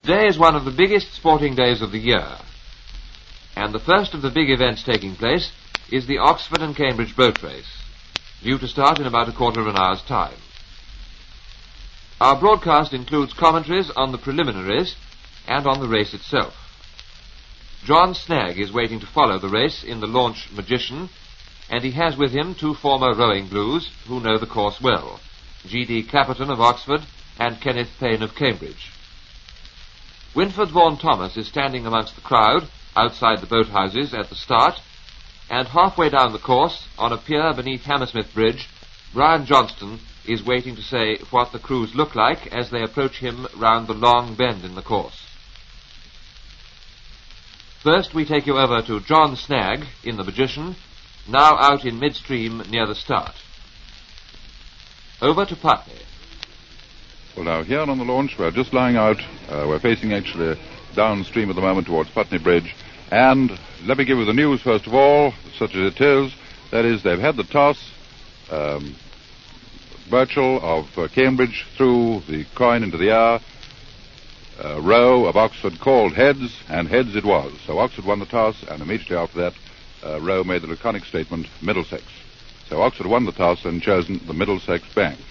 Today is one of the biggest sporting days of the year, and the first of the big events taking place is the Oxford and Cambridge boat race, due to start in about a quarter of an hour's time. Our broadcast includes commentaries on the preliminaries and on the race itself. John Snagg is waiting to follow the race in the launch Magician, and he has with him two former rowing blues who know the course well, G.D. Clapperton of Oxford and Kenneth Payne of Cambridge. Winford Vaughan Thomas is standing amongst the crowd outside the boathouses at the start, and halfway down the course, on a pier beneath Hammersmith Bridge, Brian Johnston is waiting to say what the crews look like as they approach him round the long bend in the course. First we take you over to John Snagg in the Magician, now out in midstream near the start. Over to Putney. Well, now, here on the launch, we're just lying out. We're facing actually downstream at the moment towards Putney Bridge. And let me give you the news, first of all, such as it is. That is, they've had the toss. Burchell of Cambridge threw the coin into the air. Rowe of Oxford called heads, and heads it was. So Oxford won the toss, and immediately after that, Rowe made the laconic statement, Middlesex. So Oxford won the toss and chosen the Middlesex Bank.